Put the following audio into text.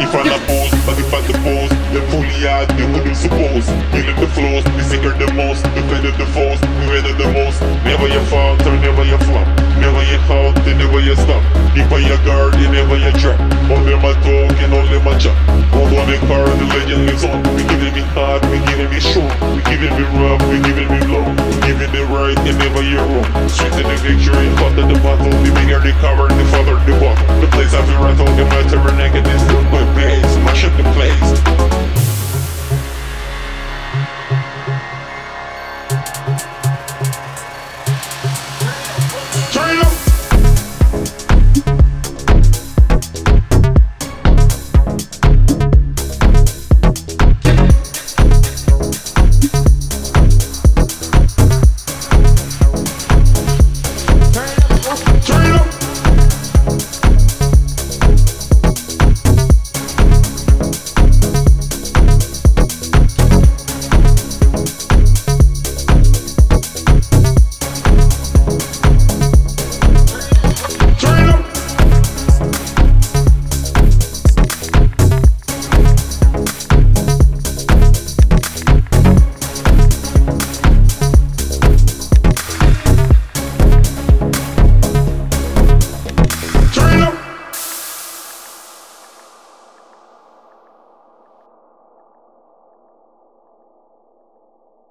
If I'm not pose, but if I'm the pose, then fully hard, they wouldn't suppose. Killing the flows, we seeker the most, defended the foes, we weather the most. Never you falter, never you flop. Never you halt, and never you stop. Keep on your guard, and never you drop. Only my talk and only my chop. Hold on the car, the legend lives on. We giving me hard, we giving me strong. We giving me rough, we giving me low. We giving the right, and never you wrong. Straight to the victory, hot to the battle. The bigger the cover, the farther the bottle. The place I've been rattled, the matter and negative. Still my base, mash up the place.